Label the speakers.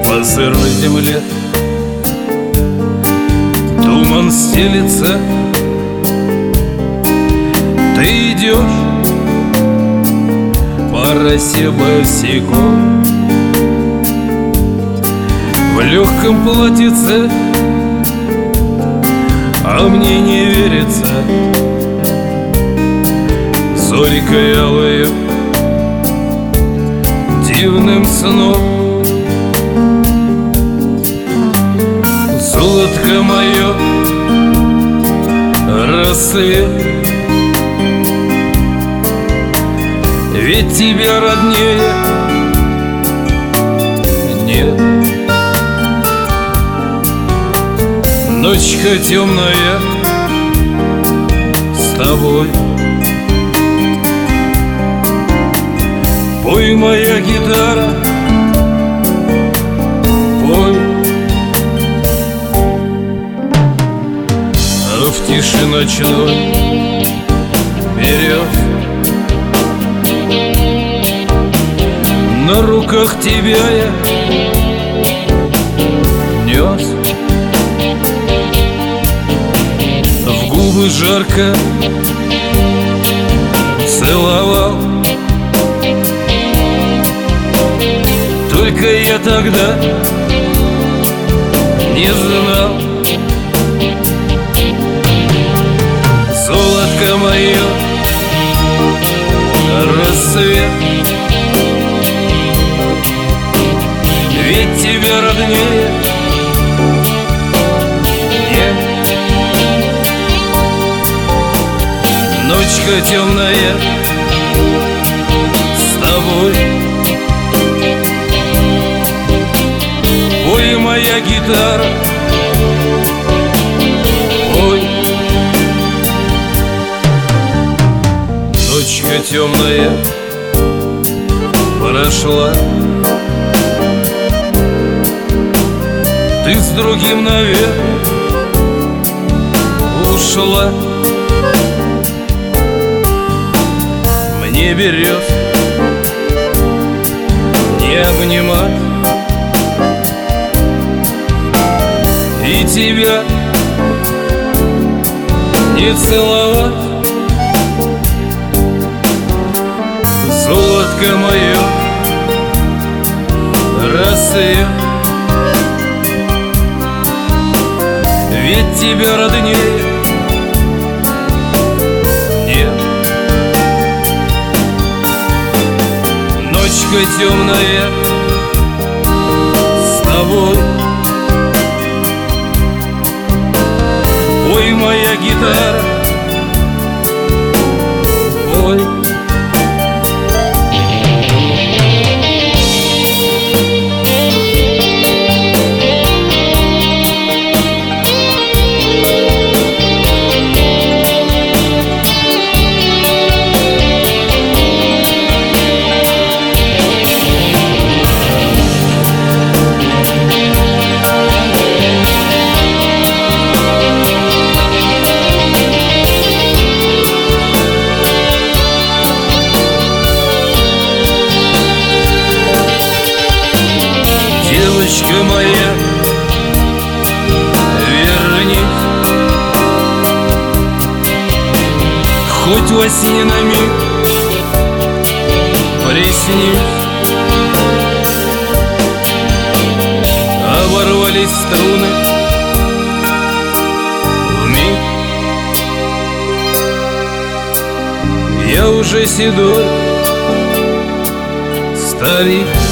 Speaker 1: по сырой земле. Туман стелится, ты идешь по росе босиком. В легком платьице, а мне не верится, зорькой алою, дивным сном. Золотко мое, рассвет, ведь тебя роднее нет. Ночка темная с тобой, пой, моя гитара, пой. А в тиши ночной берез на руках тебя я нес. В губы жарко целовал, только я тогда не знал. Золотко мое, рассвет, ведь тебя роднее нет. Ночка темная с тобой, ой, моя гитара, ой. Ночка темная прошла, ты с другим наверх ушла. Мне берез не обнимать и тебя не целовать. Золотко мое, рассвет, ведь тебя роднее нет. Ночка темная с тобой, ой, моя гитара, ой. Девочка моя, вернись, хоть во сне на миг приснись. Оборвались струны вмиг, я уже седой старик.